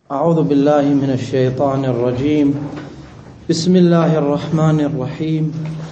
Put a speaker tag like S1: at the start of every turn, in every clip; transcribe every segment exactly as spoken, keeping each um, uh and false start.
S1: أعوذ بالله من الشيطان الرجيم. بسم الله الرحمن الرحيم.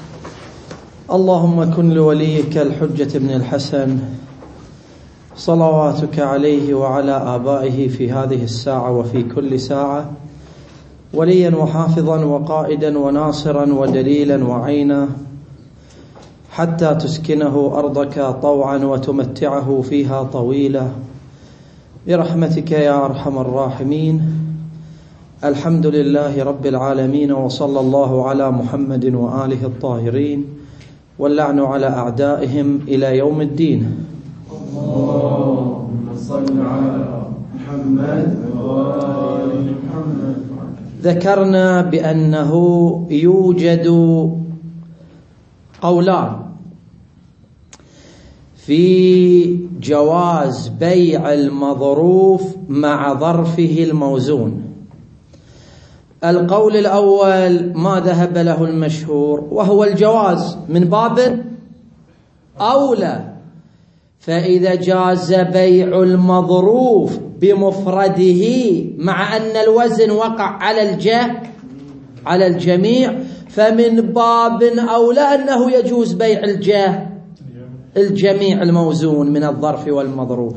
S1: اللهم كن لوليك الحجة بن الحسن صلواتك عليه وعلى آبائه في هذه الساعة وفي كل ساعة وليا وحافظا وقائدا وناصرا ودليلا وعينا حتى تسكنه أرضك طوعا وتمتعه فيها طويلا برحمتك يا أرحم الراحمين. الحمد لله رب العالمين، وصلى الله على محمد وآله الطاهرين، واللعن على أعدائهم إلى يوم الدين.
S2: اللهم صل على محمد وآل محمد.
S1: ذكرنا بأنه يوجد قولان في جواز بيع المظروف مع ظرفه الموزون. القول الأول ما ذهب له المشهور وهو الجواز من باب أولى، فإذا جاز بيع المظروف بمفرده مع أن الوزن وقع على الجه على الجميع فمن باب أولى أنه يجوز بيع الجه الجميع الموزون من الظرف والمظروف.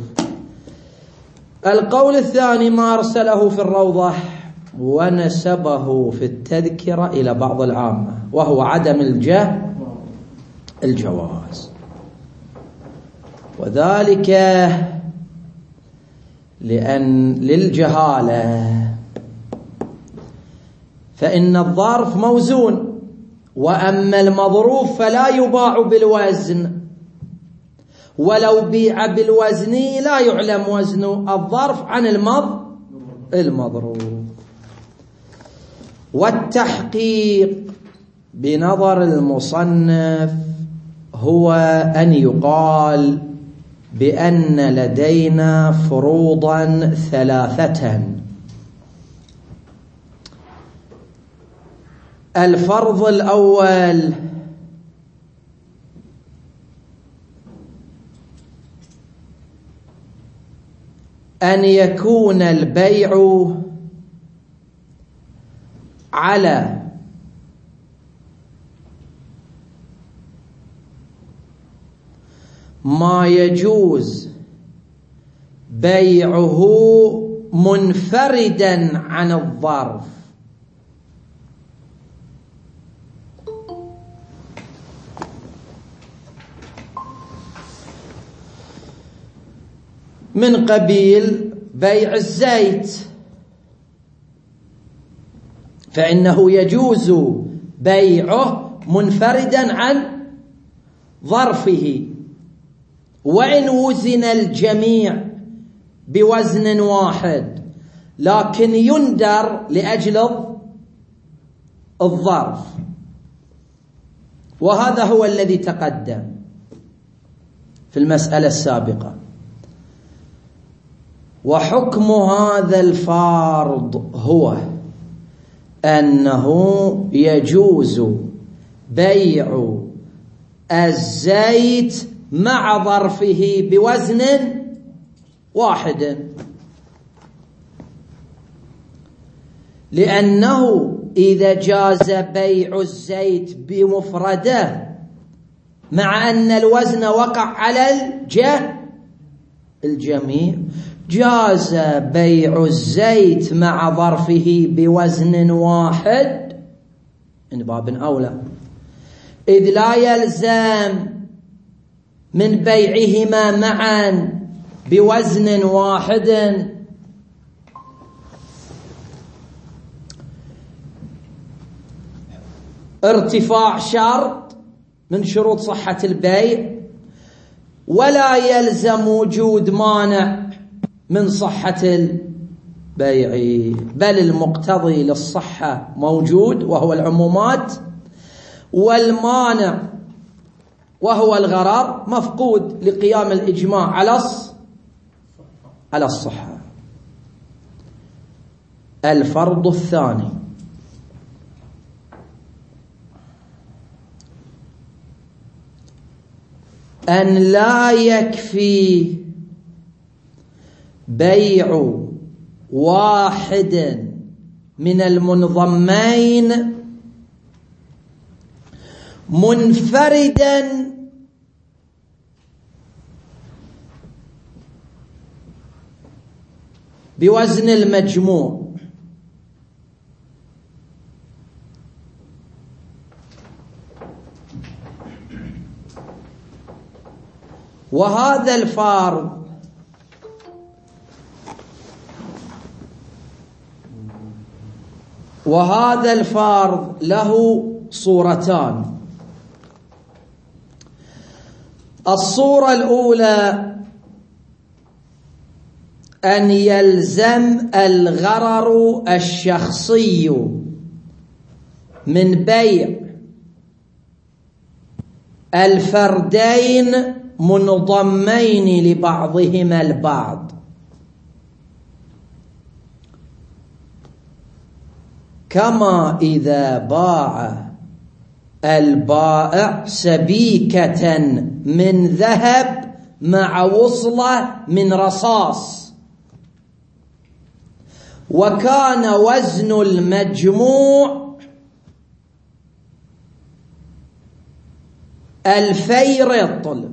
S1: القول الثاني ما أرسله في الروضة ونسبه في التذكرة إلى بعض العامة، وهو عدم الجه الجواز، وذلك لأن للجهالة، فإن الظرف موزون وأما المظروف فلا يباع بالوزن، ولو بيع بالوزن لا يعلم وزن الظرف عن المض المظروف. والتحقيق بنظر المصنف هو أن يقال بأن لدينا فروضا ثلاثة. الفرض الأول أن يكون البيع على ما يجوز بيعه منفردا عن الظرف، من قبيل بيع الزيت، فإنه يجوز بيعه منفردا عن ظرفه، وإن وزن الجميع بوزن واحد، لكن يندر لأجل الظرف، وهذا هو الذي تقدم في المسألة السابقة. وحكم هذا الفرض هو أنه يجوز بيع الزيت مع ظرفه بوزن واحد، لأنه إذا جاز بيع الزيت بمفرده مع أن الوزن وقع على الجه الجميع، جاز بيع الزيت مع ظرفه بوزن واحد من باب أولى، إذ لا يلزم من بيعهما معا بوزن واحد ارتفاع شرط من شروط صحة البيع، ولا يلزم وجود مانع من صحة البيع، بل المقتضي للصحة موجود وهو العمومات، والمانع وهو الغرر مفقود لقيام الإجماع على على الصحة. الفرض الثاني أن لا يكفي بيع واحد من المنضمين منفردا بوزن المجموع، وهذا الفرض وهذا الفرض له صورتان. الصورة الأولى أن يلزم الغرر الشخصي من بيع الفردين منضمين لبعضهما البعض، كما إذا باع البائع سبيكة من ذهب مع وصلة من رصاص، وكان وزن المجموع ألفي رطل،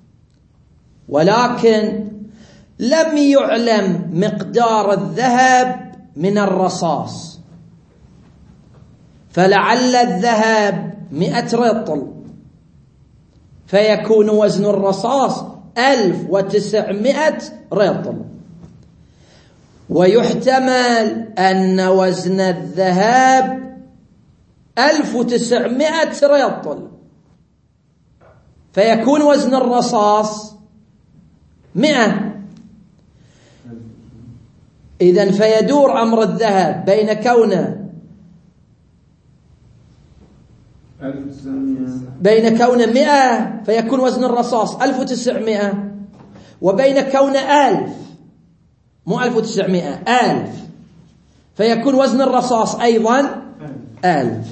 S1: ولكن لم يعلم مقدار الذهب من الرصاص، فلعل الذهب مئة رطل فيكون وزن الرصاص ألف وتسعمائة رطل، ويحتمل أن وزن الذهب ألف وتسعمائة رطل فيكون وزن الرصاص مئة. إذن فيدور أمر الذهب بين كونه بين كونه مئة فيكون وزن الرصاص ألف وتسعمائة، وبين كونه ألف مو ألف وتسعمائة ألف فيكون وزن الرصاص أيضا ألف.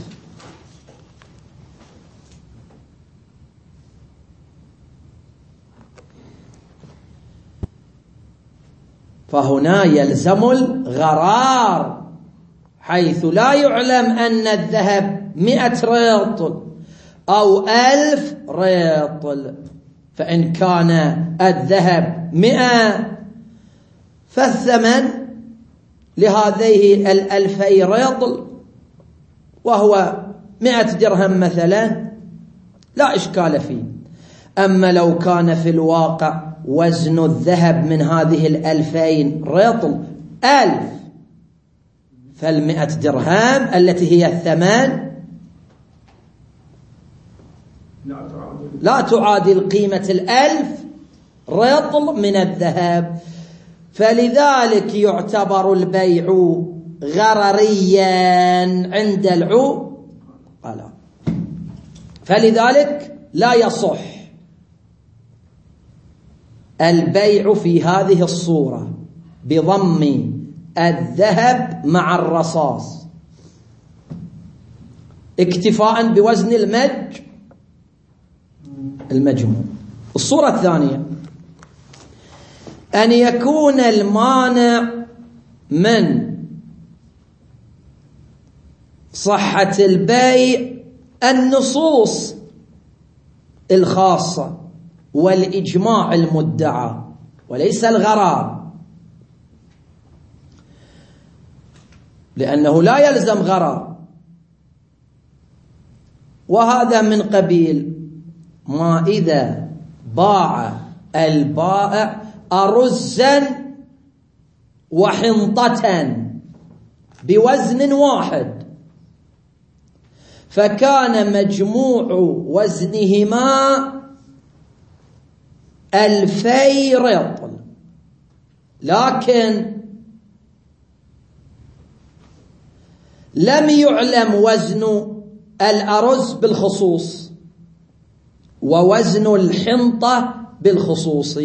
S1: فهنا يلزم الغرار، حيث لا يعلم أن الذهب مئة رطل أو ألف رطل، فإن كان الذهب مئة فالثمن لهذه الألفي رطل وهو مئة درهم مثلا لا إشكال فيه. أما لو كان في الواقع وزن الذهب من هذه الألفين رطل ألف، فالمئة درهم التي هي الثمن لا تعادل قيمة الألف رطل من الذهب، فلذلك يعتبر البيع غرريا عند العقلاء، فلذلك لا يصح البيع في هذه الصورة بضم الذهب مع الرصاص اكتفاء بوزن المج المجموع. الصورة الثانية أن يكون المانع من صحة البيع النصوص الخاصة والإجماع المدعى وليس الغرار، لأنه لا يلزم غرار، وهذا من قبيل ما إذا باع البائع أرزا وحنطة بوزن واحد فكان مجموع وزنهما ألفي رطل، لكن لم يعلم وزن الأرز بالخصوص ووزن الحنطة بالخصوص،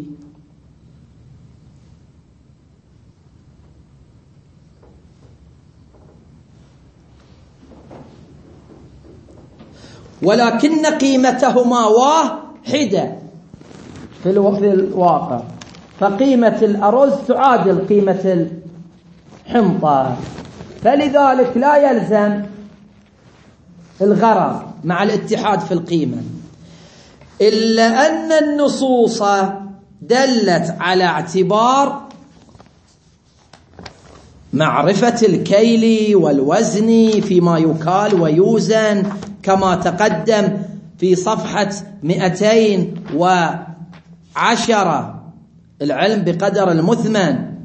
S1: ولكن قيمتهما واحدة في الواقع، فقيمة الأرز تعادل قيمة حنطة، فلذلك لا يلزم الغرر مع الاتحاد في القيمة، إلا أن النصوص دلت على اعتبار معرفة الكيل والوزن فيما يكال ويوزن، كما تقدم في صفحة مئتين وعشرة، العلم بقدر المثمن،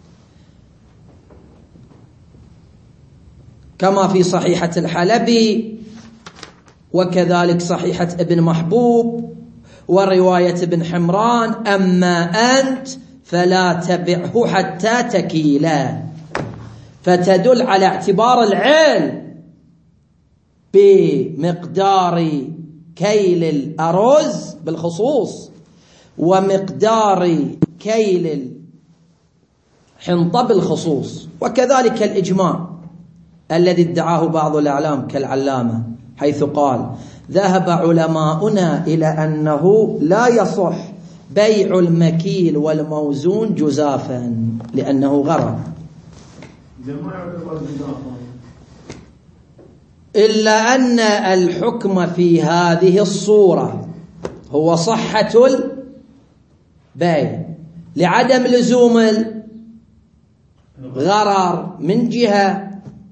S1: كما في صحيحة الحلبي، وكذلك صحيحة ابن محبوب ورواية ابن حمران: أما أنت فلا تبعه حتى تكيلا، فتدل على اعتبار العلم بمقدار كيل الأرز بالخصوص ومقدار كيل الحنطة بالخصوص. وكذلك الإجماع الذي ادعاه بعض الأعلام كالعلامة، حيث قال: ذهب علماؤنا إلى أنه لا يصح بيع المكيل والموزون جزافا لأنه غرر، إلا أن الحكم في هذه الصورة هو صحة البيع لعدم لزوم الغرر من جهة،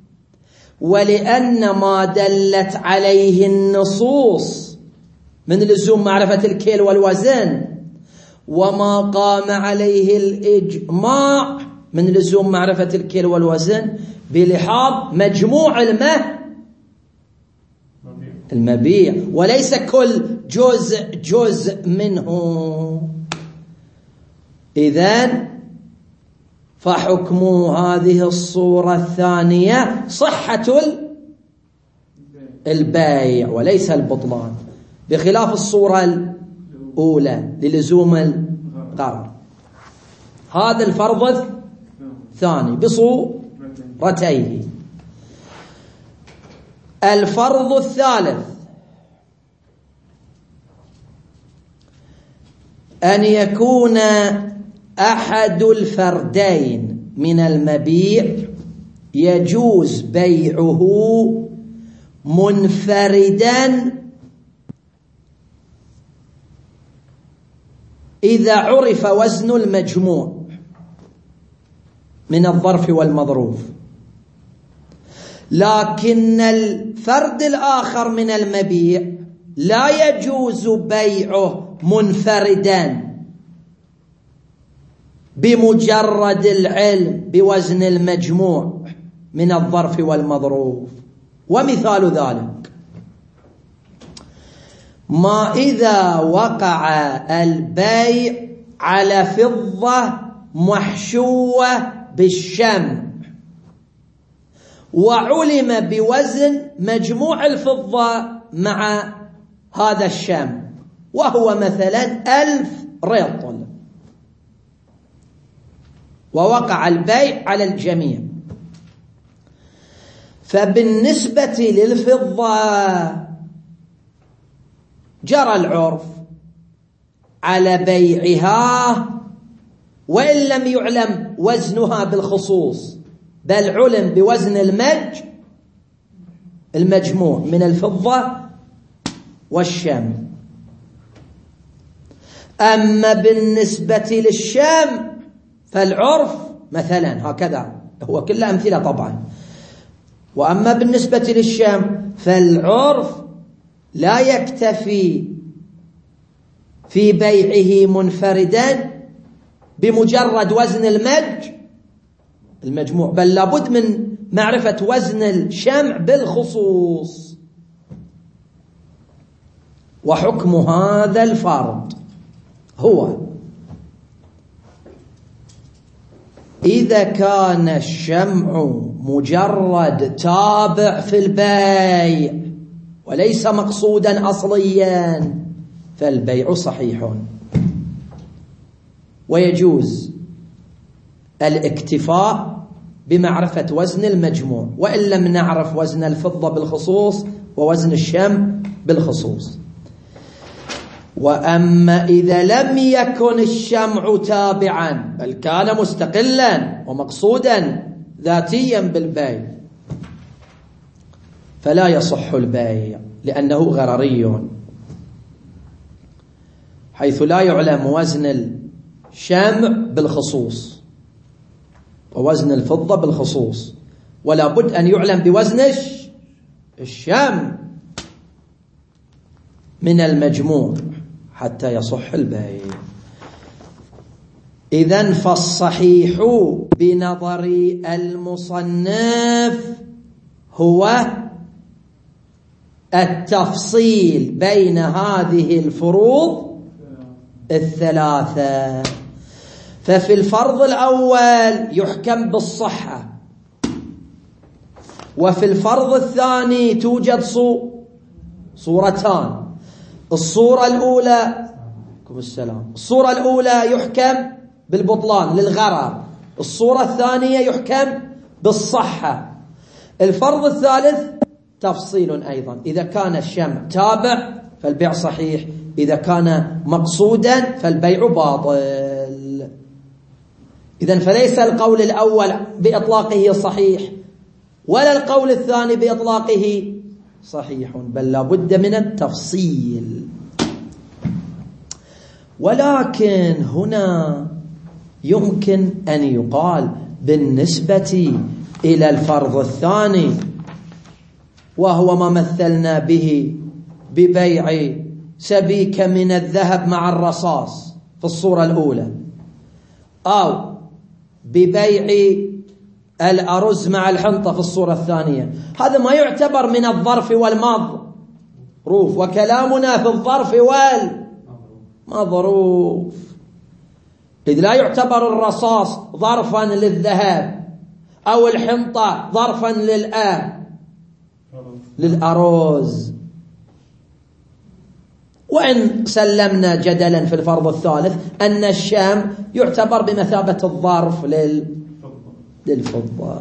S1: ولأن ما دلت عليه النصوص من لزوم معرفة الكيل والوزن، وما قام عليه الإجماع من لزوم معرفة الكيل والوزن بلحاظ مجموع المه المبيع، وليس كل جزء جزء منه. إذن فحكم هذه الصورة الثانية صحة البيع وليس البطلان، بخلاف الصورة الأولى للزوم الغرر. هذا الفرض الثاني بصورتيه. الفرض الثالث أن يكون أحد الفردين من المبيع يجوز بيعه منفردا إذا عرف وزن المجموع من الظرف والمظروف، لكن الفرد الآخر من المبيع لا يجوز بيعه منفردا بمجرد العلم بوزن المجموع من الظرف والمظروف. ومثال ذلك ما إذا وقع البيع على فضة محشوة بالشمع وعلم بوزن مجموع الفضة مع هذا الشمع وهو مثلا ألف رطل، ووقع البيع على الجميع، فبالنسبة للفضة جرى العرف على بيعها وإن لم يعلم وزنها بالخصوص، بل علم بوزن المج المجموع من الفضة والشمع. أما بالنسبة للشمع فالعرف مثلا هكذا، هو كل أمثلة طبعا. وأما بالنسبة للشمع فالعرف لا يكتفي في بيعه منفردا بمجرد وزن المج المجموع، بل لابد من معرفة وزن الشمع بالخصوص. وحكم هذا الفرض هو إذا كان الشمع مجرد تابع في البيع وليس مقصودا أصليا فالبيع صحيح، ويجوز الاكتفاء بمعرفة وزن المجموع وإن لم نعرف وزن الفضة بالخصوص ووزن الشمع بالخصوص. وأما إذا لم يكن الشمع تابعا بل كان مستقلا ومقصودا ذاتيا بالبيع فلا يصح البيع لأنه غرري، حيث لا يعلم وزن الشمع بالخصوص ووزن الفضة بالخصوص، ولا بد أن يعلم بوزن الشمع من المجموع حتى يصح البيع. إذن فالصحيح بنظر المصنف هو التفصيل بين هذه الفروض الثلاثة. ففي الفرض الأول يحكم بالصحة، وفي الفرض الثاني توجد صورتان. الصورة الأولى السلام الصورة الأولى يحكم بالبطلان للغرر، الصورة الثانية يحكم بالصحة. الفرض الثالث تفصيل أيضا، إذا كان الشمع تابع فالبيع صحيح، إذا كان مقصودا فالبيع باطل. إذن فليس القول الأول بإطلاقه صحيح ولا القول الثاني بإطلاقه صحيح، بل لا بد من التفصيل. ولكن هنا يمكن أن يقال بالنسبة إلى الفرض الثاني، وهو ما مثلنا به ببيع سبيك من الذهب مع الرصاص في الصورة الأولى، أو ببيع الأرز مع الحنطة في الصورة الثانية، هذا ما يعتبر من الظرف والمظروف، وكلامنا في الظرف والمظروف، إذ لا يعتبر الرصاص ظرفا للذهب أو الحنطة ظرفا للآ للأرز. وإن سلمنا جدلا في الفرض الثالث أن الشام يعتبر بمثابة الظرف لل... للفضة.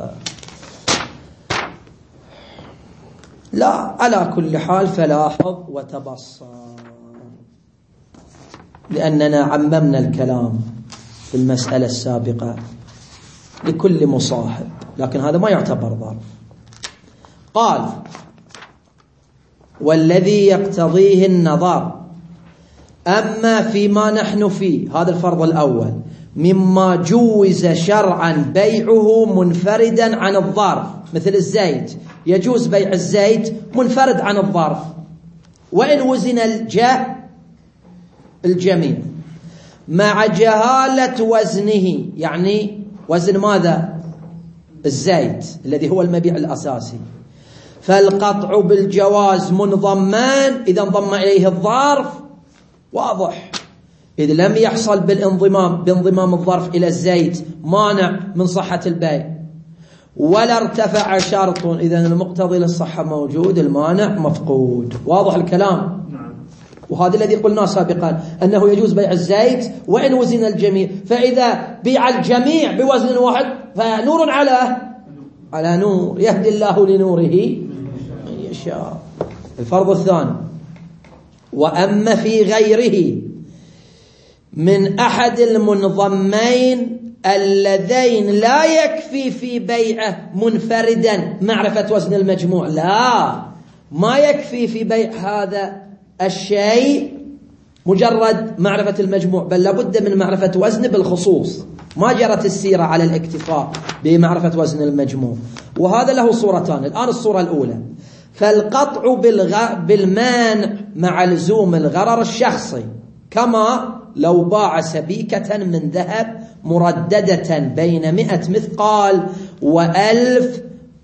S1: لا، على كل حال فلاحظ وتبصر، لأننا عممنا الكلام في المسألة السابقة لكل مصاحب، لكن هذا ما يعتبر ظرف. قال: والذي يقتضيه النظر، أما فيما نحن فيه، هذا الفرض الأول، مما جوز شرعا بيعه منفردا عن الظرف، مثل الزيت، يجوز بيع الزيت منفرد عن الظرف وإن وزن الجاه الجميع مع جهالة وزنه، يعني وزن ماذا؟ الزيت الذي هو المبيع الأساسي. فالقطع بالجواز منضمان إذا انضم إليه الظرف، واضح، إذ لم يحصل بالانضمام بانضمام الظرف إلى الزيت مانع من صحة البيع، ولا ارتفع شرط، إذا المقتضي للصحة موجود، المانع مفقود. واضح الكلام؟ وهذا الذي قلناه سابقا أنه يجوز بيع الزيت وإن وزن الجميع، فإذا بيع الجميع بوزن واحد فنور على على نور، يهدي الله لنوره من يشاء. الفرض الثاني: وأما في غيره من أحد المنضمين اللذين لا يكفي في بيعه منفردا معرفة وزن المجموع، لا، ما يكفي في بيع هذا الشيء مجرد معرفة المجموع، بل لابد من معرفة وزن بالخصوص، ما جرت السيرة على الاكتفاء بمعرفة وزن المجموع. وهذا له صورتان. الآن الصورة الأولى: فالقطع بالغ... بالمانع مع لزوم الغرر الشخصي، كما لو باع سبيكة من ذهب مرددة بين مئة مثقال وألف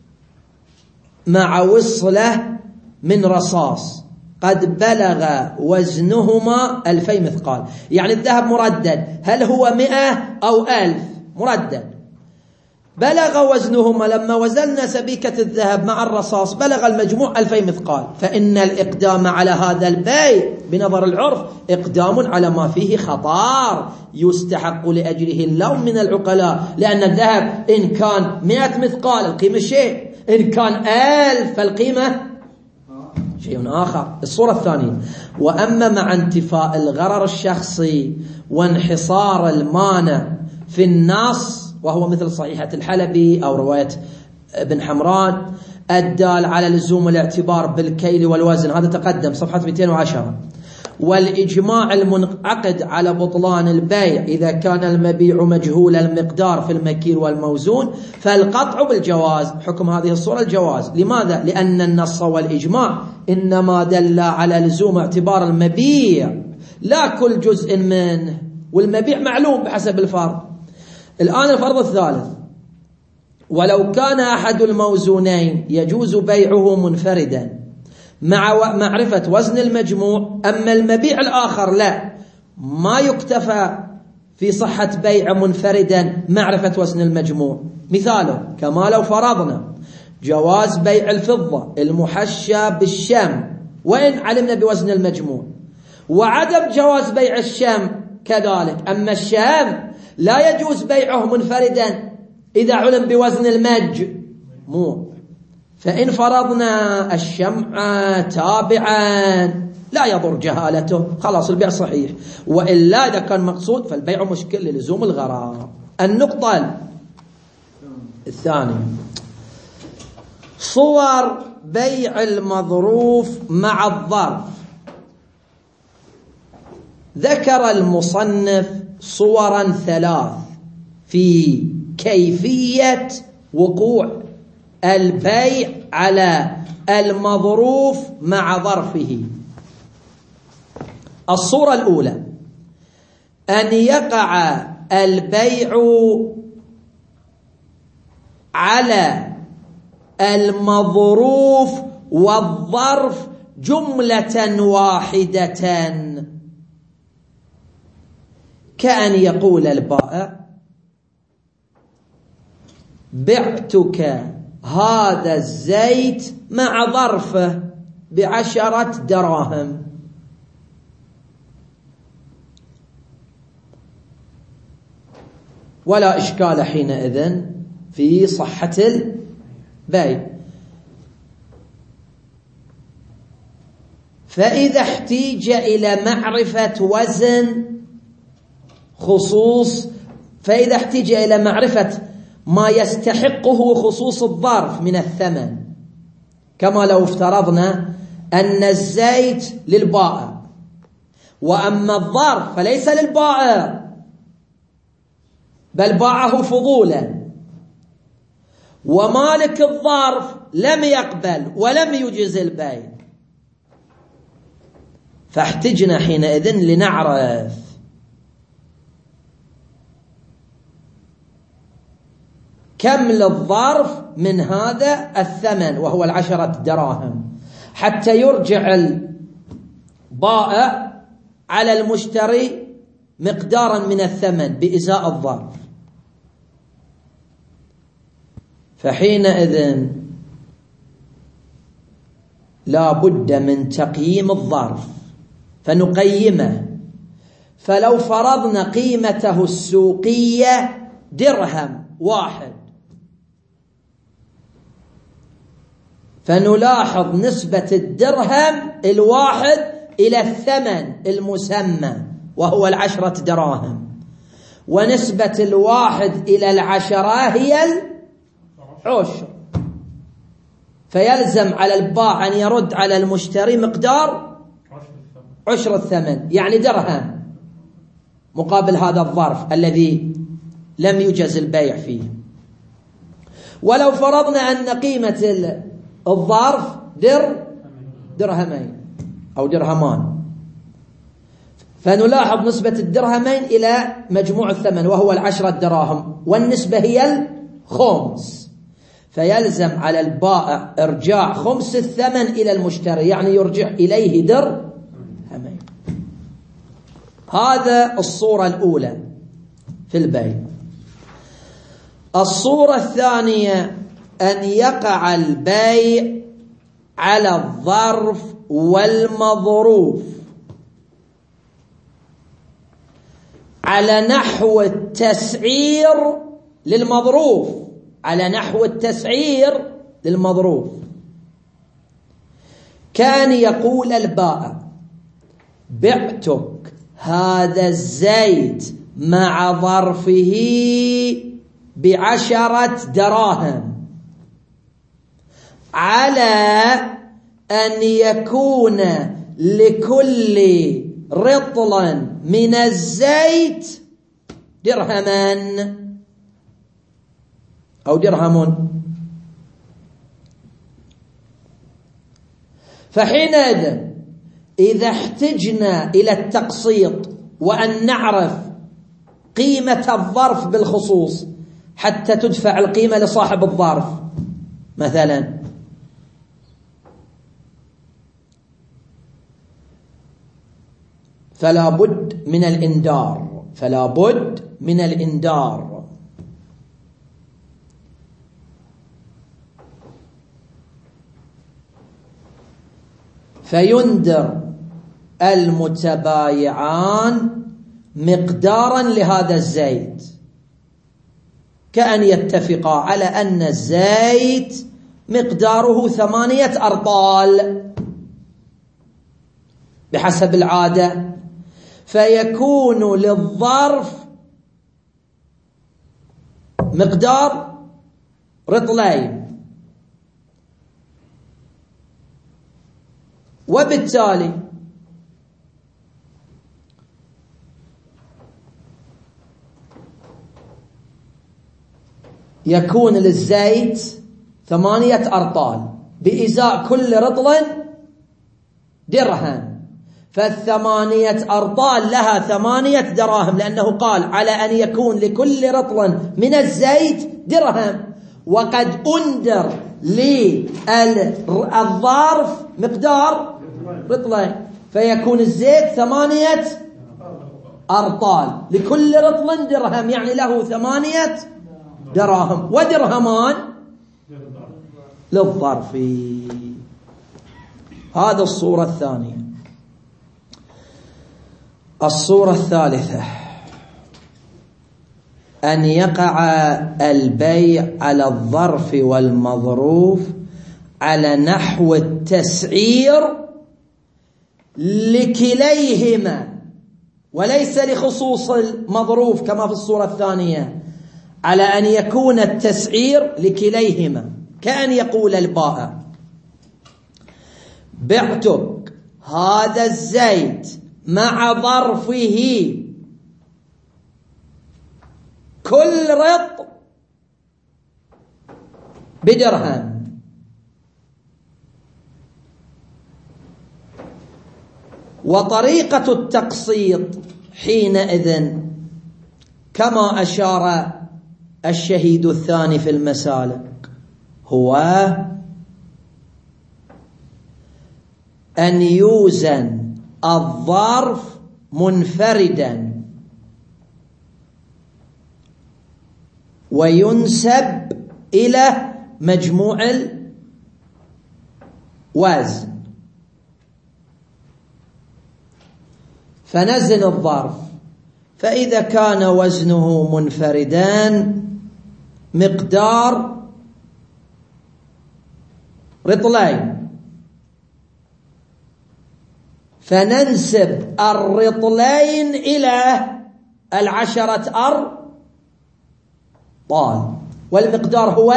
S1: مع وصلة من رصاص قد بلغ وزنهما ألفي مثقال. يعني الذهب مردد، هل هو مئة أو ألف؟ مردد، بلغ وزنهما، لما وزننا سبيكة الذهب مع الرصاص بلغ المجموع ألفي مثقال، فإن الإقدام على هذا البيع بنظر العرف إقدام على ما فيه خطار يستحق لأجله اللوم من العقلاء، لأن الذهب إن كان مئة مثقال القيمة شيء، إن كان ألف فالقيمة شيء آخر. الصورة الثانية: وأما مع انتفاء الغرر الشخصي وانحصار المانع في النص وهو مثل صحيحة الحلبي أو رواية ابن حمران الدال على لزوم الاعتبار بالكيل والوزن، هذا تقدم صفحة مئتين وعشرة. والإجماع المنعقد على بطلان البيع إذا كان المبيع مجهول المقدار في المكيل والموزون، فالقطع بالجواز. حكم هذه الصورة الجواز. لماذا؟ لأن النص والإجماع إنما دل على لزوم اعتبار المبيع لا كل جزء منه، والمبيع معلوم بحسب الفرض. الآن الفرض الثالث: ولو كان أحد الموزونين يجوز بيعه منفردا مع معرفة وزن المجموع، أما المبيع الآخر لا، ما يكتفى في صحة بيع منفردا معرفة وزن المجموع. مثاله كما لو فرضنا جواز بيع الفضة المحشى بالشام وإن علمنا بوزن المجموع، وعدم جواز بيع الشام كذلك، أما الشام لا يجوز بيعه منفردا إذا علم بوزن المجموع. فإن فرضنا الشمع تابعا لا يضر جهالته، خلاص البيع صحيح، وإلا إذا كان مقصود فالبيع مشكل للزوم الغرار. النقطة الثانية: صور بيع المظروف مع الظرف. ذكر المصنف صورا ثلاث في كيفية وقوع البيع على المظروف مع ظرفه. الصورة الأولى: أن يقع البيع على المظروف والظرف جملة واحدة، كأن يقول البائع: بعتك هذا الزيت مع ظرفه بعشرة دراهم. ولا إشكال حينئذ في صحة البيع. فإذا احتيج إلى معرفة وزن خصوص فإذا احتيج إلى معرفة ما يستحقه خصوص الظرف من الثمن، كما لو افترضنا أن الزيت للبائع وأما الظرف فليس للبائع بل باعه فضولا، ومالك الظرف لم يقبل ولم يجز البيع، فاحتجنا حينئذ لنعرف كم للظرف من هذا الثمن وهو العشرة دراهم، حتى يرجع البائع على المشتري مقدارا من الثمن بإزاء الظرف. فحينئذ لا بد من تقييم الظرف فنقيمه. فلو فرضنا قيمته السوقية درهم واحد، فنلاحظ نسبة الدرهم الواحد إلى الثمن المسمى وهو العشرة دراهم، ونسبة الواحد إلى العشرة هي العشر، فيلزم على البائع أن يرد على المشتري مقدار عشر الثمن، يعني درهم مقابل هذا الظرف الذي لم يجز البيع فيه. ولو فرضنا أن قيمة الظرف در درهمين أو درهمان، فنلاحظ نسبة الدرهمين إلى مجموع الثمن وهو العشرة دراهم، والنسبة هي الخمس، فيلزم على البائع إرجاع خمس الثمن إلى المشتري، يعني يرجع إليه درهمين. هذا الصورة الأولى في البيع. الصورة الثانية: أن يقع البيع على الظرف والمظروف على نحو التسعير للمظروف على نحو التسعير للمظروف كان يقول البائع: بعتك هذا الزيت مع ظرفه بعشرة دراهم على أن يكون لكل رطل من الزيت درهما أو درهم. فحينئذ إذا احتجنا إلى التقسيط وأن نعرف قيمة الظرف بالخصوص حتى تدفع القيمة لصاحب الظرف، مثلا فلا بد من الإندار فلا بد من الإندار فيندر المتبايعان مقدارا لهذا الزيت، كأن يتفقا على أن الزيت مقداره ثمانية أرطال بحسب العادة، فيكون للظرف مقدار رطلين، وبالتالي يكون للزيت ثمانية أرطال بإزاء كل رطل درهم، فالثمانية أرطال لها ثمانية دراهم، لأنه قال على أن يكون لكل رطل من الزيت درهم، وقد أندر للظرف مقدار رطلين، فيكون الزيت ثمانية أرطال لكل رطل درهم، يعني له ثمانية دراهم، ودرهمان للظرف. هذا الصورة الثانية. الصورة الثالثة أن يقع البيع على الظرف والمظروف على نحو التسعير لكليهما وليس لخصوص المظروف كما في الصورة الثانية، على أن يكون التسعير لكليهما، كأن يقول البائع بعتك هذا الزيت مع ظرفه كل رط بدرهم، وطريقة التقسيط حينئذ كما أشار الشهيد الثاني في المسالك هو أن يوزن الظرف منفردا وينسب إلى مجموع الوزن، فنزن الظرف، فإذا كان وزنه منفردان مقدار رطلين، فننسب الرطلين إلى العشرة أرطال، والمقدار هو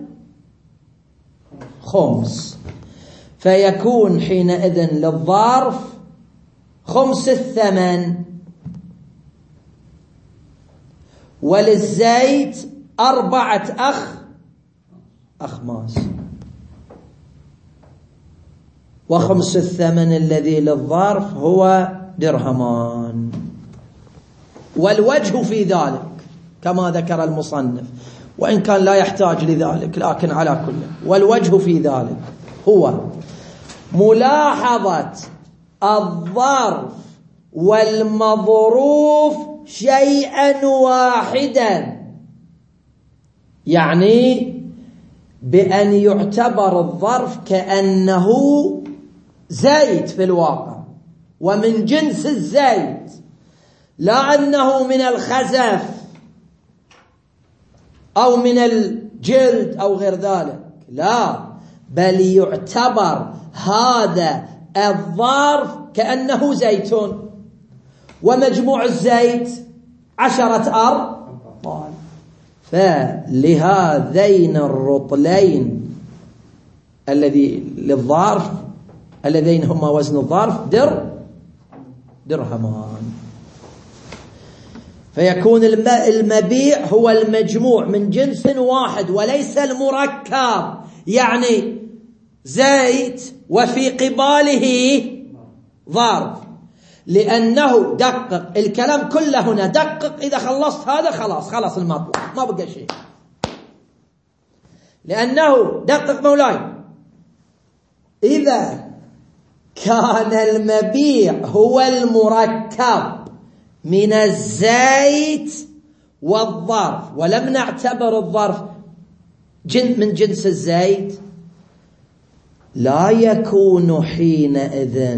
S1: الخمس، فيكون حينئذ للظرف خمس الثمن، وللزيت أربعة أخ أخماس، وخمس الثمن الذي للظرف هو درهمان. والوجه في ذلك كما ذكر المصنف، وإن كان لا يحتاج لذلك، لكن على كل، والوجه في ذلك هو ملاحظة الظرف والمظروف شيئا واحدا، يعني بأن يعتبر الظرف كأنه زيت في الواقع ومن جنس الزيت، لا أنه من الخزف أو من الجلد أو غير ذلك، لا، بل يعتبر هذا الظرف كأنه فلهذين الرطلين الذي للظرف اللذين هما وزن الظرف در درهمان. فيكون المبيع هو المجموع من جنس واحد وليس المركب، يعني زيت وفي قباله ظرف، لأنه دقق الكلام كله هنا، دقق إذا خلصت هذا خلاص خلاص المطلب ما بقى شيء، لأنه دقق مولاي إذا كان المبيع هو المركب من الزيت والظرف ولم نعتبر الظرف جن من جنس الزيت، لا يكون حينئذ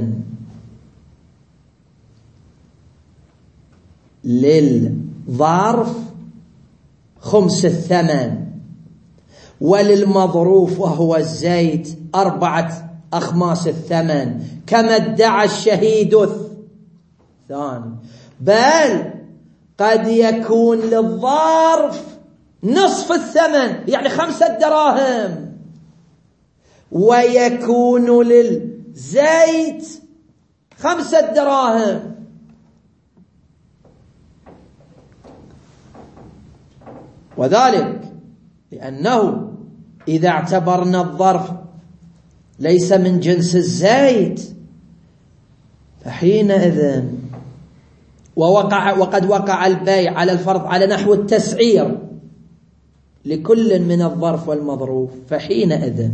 S1: للظرف خمس الثمن وللمظروف وهو الزيت أربعة أخماس الثمن كما ادعى الشهيد الثاني، بل قد يكون للظرف نصف الثمن يعني خمسة دراهم، ويكون للزيت خمسة دراهم. وذلك لأنه إذا اعتبرنا الظرف ليس من جنس الزيت فحينئذ ووقع وقد وقع البيع على الفرض على نحو التسعير لكل من الظرف والمظروف، فحينئذ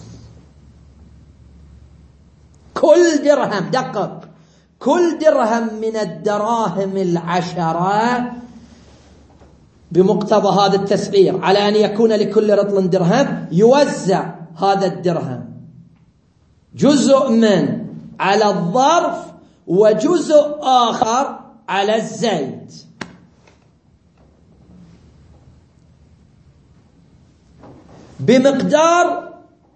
S1: كل درهم دقق كل درهم من الدراهم العشرة بمقتضى هذا التسعير على أن يكون لكل رطل درهم يوزع هذا الدرهم جزء من على الظرف وجزء آخر على الزيت، بمقدار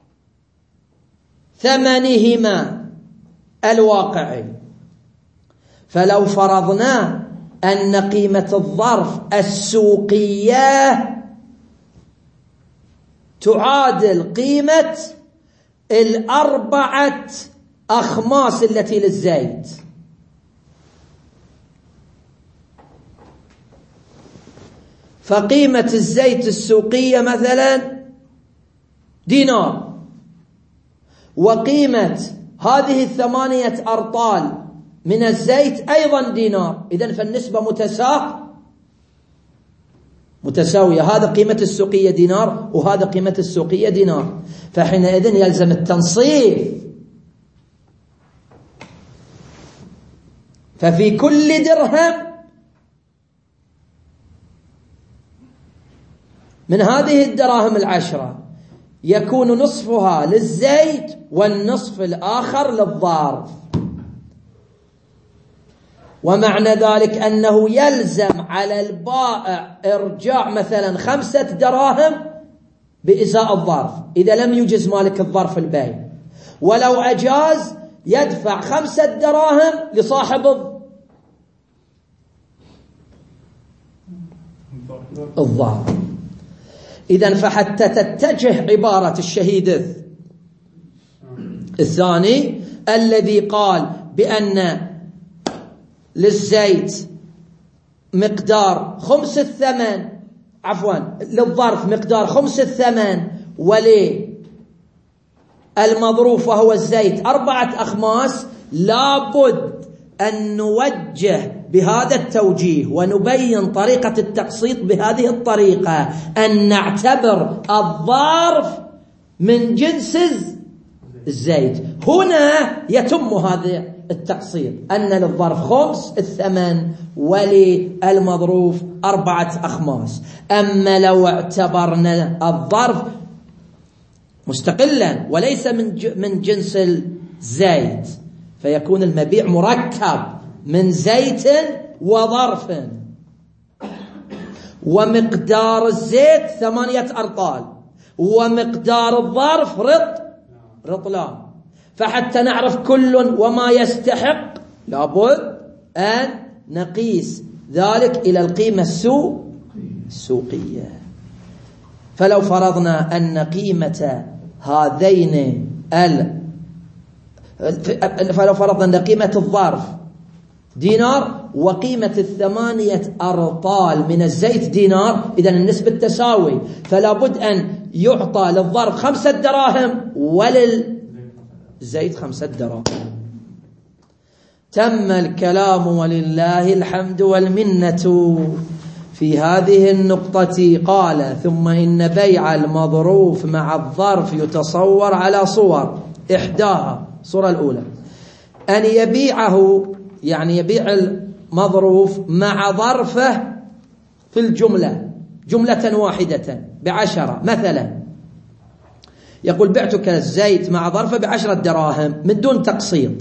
S1: ثمنهما الواقعي. فلو فرضنا أن قيمة الظرف السوقية تعادل قيمة الأربعة أخماس التي للزيت، فقيمة الزيت السوقية مثلا دينار، وقيمة هذه الثمانية أرطال من الزيت أيضا دينار، إذن فالنسبة متساوية متساوية، هذا قيمة السوقية دينار وهذا قيمة السوقية دينار، فحينئذ يلزم التنصيف. ففي كل درهم من هذه الدراهم العشرة يكون نصفها للزيت والنصف الآخر للظرف، ومعنى ذلك أنه يلزم على البائع إرجاع مثلا خمسة دراهم بإزاء الظرف إذا لم يجز مالك الظرف البيع، ولو أجاز يدفع خمسة دراهم لصاحب الظرف. إذن فحتى تتجه عبارة الشهيد الثاني الذي قال بأن للزيت مقدار خمس الثمن عفوا للظرف مقدار خمس الثمن وللمظروف وهو الزيت أربعة أخماس، لابد أن نوجه بهذا التوجيه ونبين طريقة التقسيط بهذه الطريقة، أن نعتبر الظرف من جنس الزيت. هنا يتم هذا التقسيط، أن للظرف خمس الثمن وللمظروف أربعة أخماس. أما لو اعتبرنا الظرف مستقلا وليس من من جنس الزيت فيكون المبيع مركب من زيت وظرف، ومقدار الزيت ثمانية أرطال ومقدار الظرف رط رطلان، فحتى نعرف كل وما يستحق لابد أن نقيس ذلك إلى القيمة السوق السوقية. فلو فرضنا أن قيمة هذين ال فلو فرضنا أن قيمة الظرف دينار وقيمة الثمانية أرطال من الزيت دينار، إذن النسبة تساوي، فلا بد أن يعطى للظرف خمسة دراهم وللزيت خمسة دراهم. تم الكلام ولله الحمد والمنة. في هذه النقطة قال: ثم إن بيع المظروف مع الظرف يتصور على صور، إحداها الصورة الأولى أن يبيعه، يعني يبيع المظروف مع ظرفه في الجملة جملة واحدة بعشرة. مثلا يقول: بعتك الزيت مع ظرفه بعشرة دراهم من دون تقسيط،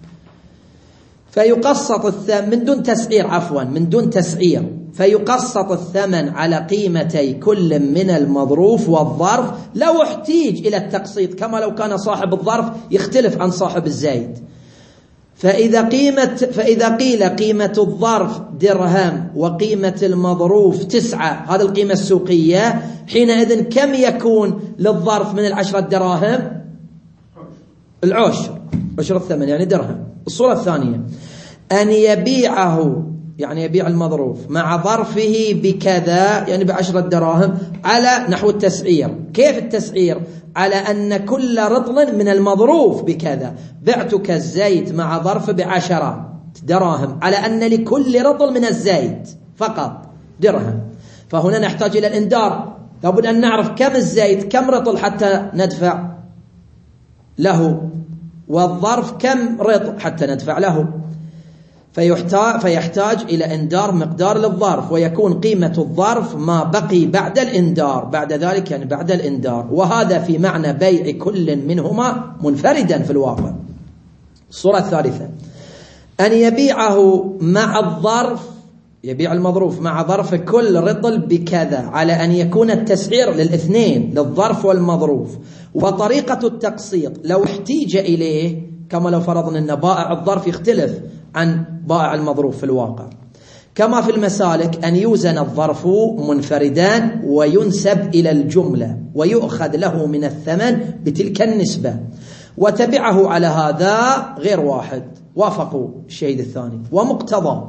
S1: فيقسط الثمن من دون تسعير عفوا من دون تسعير فيقسط الثمن على قيمتي كل من المظروف والظرف لو احتيج إلى التقسيط، كما لو كان صاحب الظرف يختلف عن صاحب الزيت. فإذا قيمة فإذا قيل قيمة الظرف درهم وقيمة المظروف تسعة، هذه القيمة السوقية، حينئذ كم يكون للظرف من العشرة دراهم؟ العشر، عشر الثمن يعني درهم. الصورة الثانية أن يبيعه، يعني يبيع المظروف مع ظرفه بكذا، يعني بعشرة دراهم على نحو التسعير. كيف التسعير؟ على أن كل رطل من المظروف بكذا. بعتك الزيت مع ظرف بعشرة دراهم على أن لكل رطل من الزيت فقط درهم. فهنا نحتاج إلى الإندار، لابد أن نعرف كم الزيت كم رطل حتى ندفع له، والظرف كم رطل حتى ندفع له. فيحتاج, فيحتاج إلى إندار مقدار للظرف، ويكون قيمة الظرف ما بقي بعد الإندار، بعد ذلك يعني بعد الإندار. وهذا في معنى بيع كل منهما منفردا في الواقع. الصورة الثالثة أن يبيعه مع الظرف، يبيع المظروف مع ظرف كل رطل بكذا، على أن يكون التسعير للاثنين للظرف والمظروف. وطريقة التقسيط لو احتيج إليه، كما لو فرضنا أن بائع الظرف يختلف عن بائع المظروف في الواقع، كما في المسالك أن يوزن الظرف منفردان وينسب إلى الجملة ويؤخذ له من الثمن بتلك النسبة. وتبعه على هذا غير واحد، وافقوا الشهيد الثاني. ومقتضى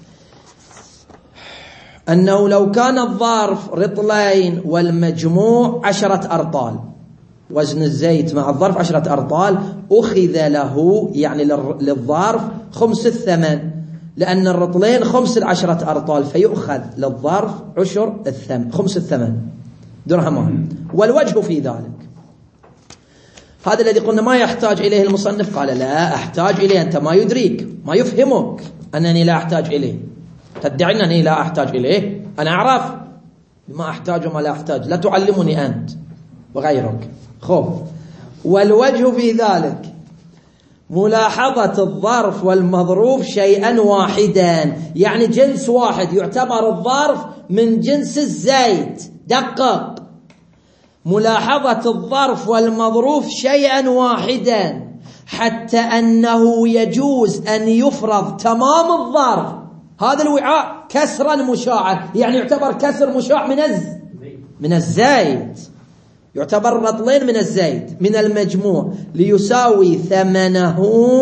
S1: أنه لو كان الظرف رطلين والمجموع عشرة أرطال، وزن الزيت مع الظرف عشرة أرطال، أخذ له يعني للظرف خمس الثمن، لأن الرطلين خمس العشرة أرطال، فيؤخذ للظرف عشر الثمن، خمس الثمن درهمان. والوجه في ذلك هذا الذي قلنا ما يحتاج إليه المصنف، قال لا أحتاج إليه، أنت ما يدريك ما يفهمك أنني لا أحتاج إليه، تدعي أنني لا أحتاج إليه، أنا أعرف ما أحتاج وما لا أحتاج، لا تعلمني أنت وغيرك. خب، والوجه في ذلك ملاحظة الظرف والمظروف شيئا واحدا، يعني جنس واحد، يعتبر الظرف من جنس الزيت. دقق، ملاحظة الظرف والمظروف شيئا واحدا، حتى أنه يجوز أن يفرض تمام الظرف هذا الوعاء كسرا مشاعا، يعني يعتبر كسر مشاع من الز من الزيت، يعتبر رطلين من الزيت من المجموع، ليساوي ثمنه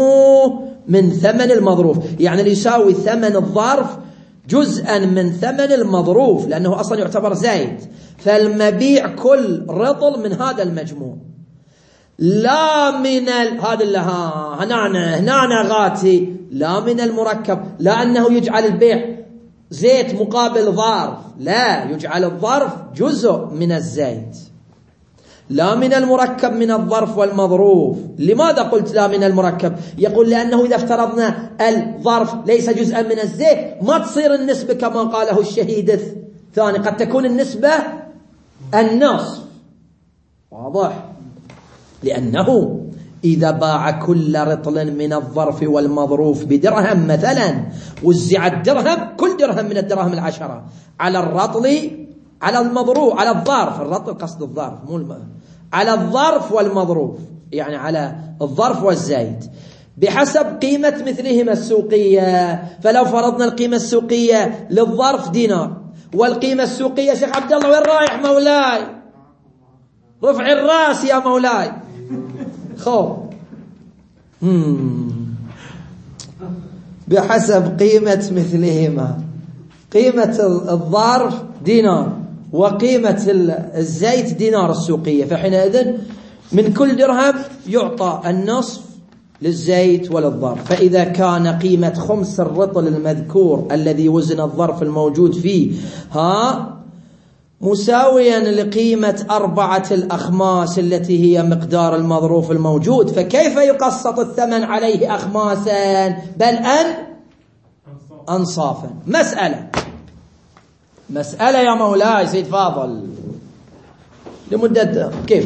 S1: من ثمن المظروف، يعني ليساوي ثمن الظرف جزءا من ثمن المظروف، لأنه أصلا يعتبر زيت. فالمبيع كل رطل من هذا المجموع، لا من ال... هذا اللي ها هنانا هنانا غاتي، لا من المركب، لا أنه يجعل البيع زيت مقابل ظرف، لا، يجعل الظرف جزء من الزيت. لا من المركب من الظرف والمظروف. لماذا قلت لا من المركب؟ يقول لأنه إذا افترضنا الظرف ليس جزءا من الزيت ما تصير النسبة كما قاله الشهيد الثاني، قد تكون النسبة النصف. واضح؟ لأنه إذا باع كل رطل من الظرف والمظروف بدرهم مثلا، وزع الدرهم كل درهم من الدراهم العشرة على الرطل على المظروف على الظرف، الرطل قصد الظرف مو الم... على الظرف والمظروف، يعني على الظرف والزيت بحسب قيمة مثلهما السوقية. فلو فرضنا القيمة السوقية للظرف دينار، والقيمة السوقية شيخ عبد الله وين رايح مولاي؟ رفع الرأس يا مولاي. خو بحسب قيمة مثلهما، قيمة الظرف دينار وقيمة الزيت دينار السوقية، فحينئذ من كل درهم يعطى النصف للزيت وللظرف. فإذا كان قيمة خمس الرطل المذكور الذي وزن الظرف الموجود فيه ها مساويا لقيمة أربعة الأخماس التي هي مقدار المظروف الموجود، فكيف يقسط الثمن عليه أخماسا بل أن أنصافا؟ مسألة مسألة يا مولاي سيد فاضل لمدة كيف.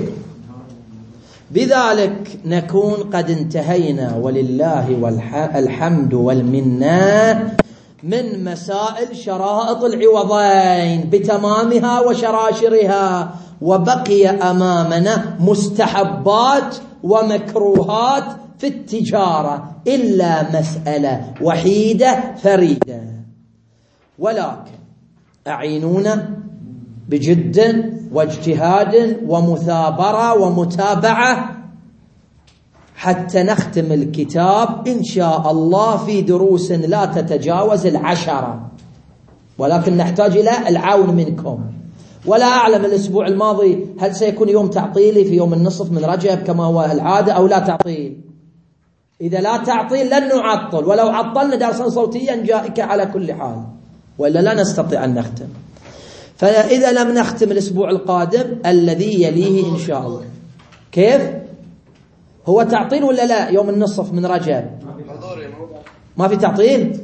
S1: بذلك نكون قد انتهينا ولله الحمد والمنة من مسائل شرائط العوضين بتمامها وشراشرها، وبقي أمامنا مستحبات ومكروهات في التجارة إلا مسألة وحيدة فريدة. ولكن أعينونا بجد واجتهاد ومثابرة ومتابعة حتى نختم الكتاب إن شاء الله في دروس لا تتجاوز العشرة، ولكن نحتاج إلى العون منكم. ولا أعلم الأسبوع الماضي هل سيكون يوم تعطيلي في يوم النصف من رجب كما هو العادة أو لا تعطيل. إذا لا تعطيل لن نعطل، ولو عطلنا درسا صوتيا جائك على كل حال، وإلا لا نستطيع أن نختم. فإذا لم نختم الأسبوع القادم الذي يليه إن شاء الله. كيف؟ هو تعطيل ولا لا يوم النصف من رجب؟ ما في تعطيل؟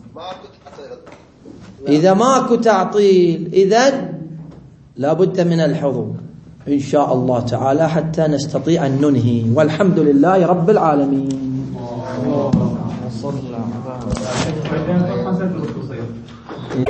S1: إذا ماكو تعطيل إذن لابد من الحضور إن شاء الله تعالى حتى نستطيع أن ننهي، والحمد لله رب العالمين.